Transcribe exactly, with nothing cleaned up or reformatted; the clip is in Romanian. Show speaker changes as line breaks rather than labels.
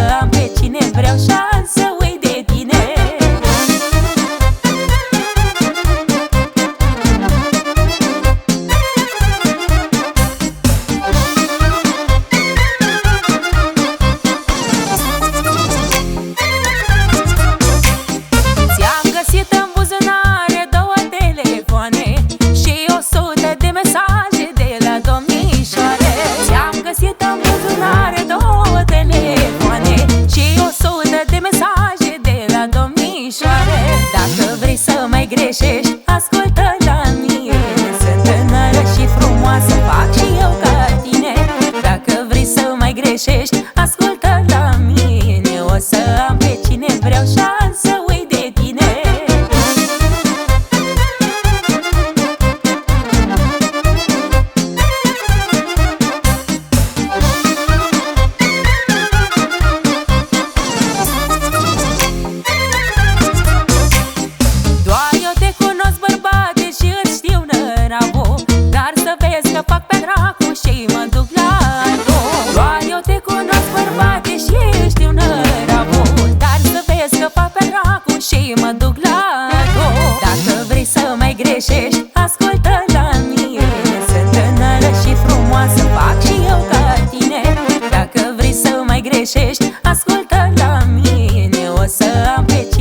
am pe cine vreau și am să uit de tine. Ți-am găsit în buzunare două telefoane și o sută de mesaje de la domnișoare. Ți-am găsit în buzunare două telefoane și o sută de mesaje de la domnișoare. Dacă vrei să mai greșești, ascultă la mine. Sunt tânără și frumoasă, fac și eu ca tine. Dacă vrei să mai greșești, ascultă la mine. O să am pe cine vreau și am să uit de tine. Doar eu te cunosc, bărbate, și îți știu năravul, dar să vezi că fac pe dracu și mă duc la dom. Doar eu te cunosc, bărbate, și îți știu năravul, dar să vezi că fac pe dracu și mă duc la dom. Dacă vrei să mai greșești, ascultă la mine. Sunt tânără și frumoasă, fac și eu ca tine. Dacă vrei să mai greșești, ascultă la mine. O să am pe